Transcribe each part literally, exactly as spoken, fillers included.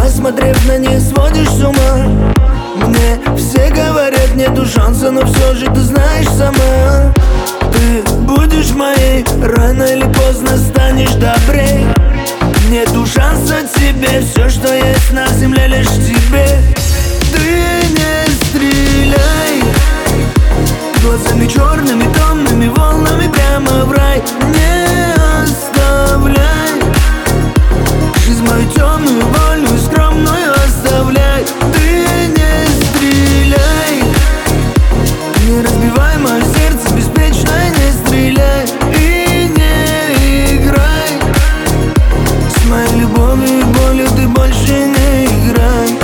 посмотрев на них, сводишь с ума. Мне все говорят, нету шанса, но все же ты знаешь сама. Ты будешь моей, рано или поздно станешь добрей. Нету шанса тебе, все, что есть на земле, лишь тебе. Ты не стреляй глазами черными, томными волнами прямо в рай. Не оставляй жизнь мою темную, вольную, скромную оставляй. Ты не стреляй, не разбивай мое сердце беспечно, не стреляй и не играй с моей любовью и болью, ты больше не играй.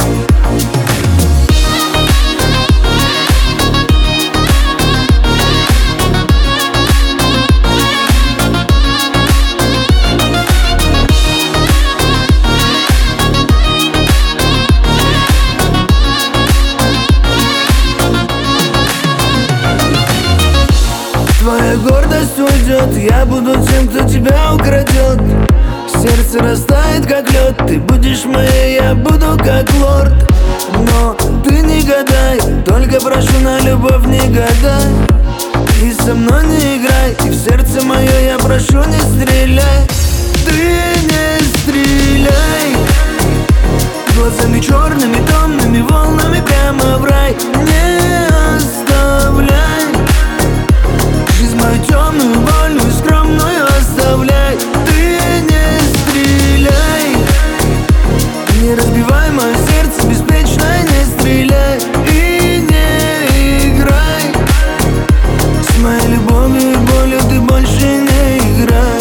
Твоя гордость уйдет, я буду тем, кто тебя украдет. Сердце растает, как лед, ты будешь моей, я буду как лорд. Но ты не гадай, только прошу на любовь не гадай. И со мной не играй, и в сердце мое я прошу не стреляй. Ты не стреляй глазами черными, томными волнами прямо в рай. Не оставляй жизнь мою темную, вольную, скромную оставляй. Ты не стреляй, не разбивай мое сердце беспечно, не стреляй и не играй с моей любовью и болью, ты больше не играй.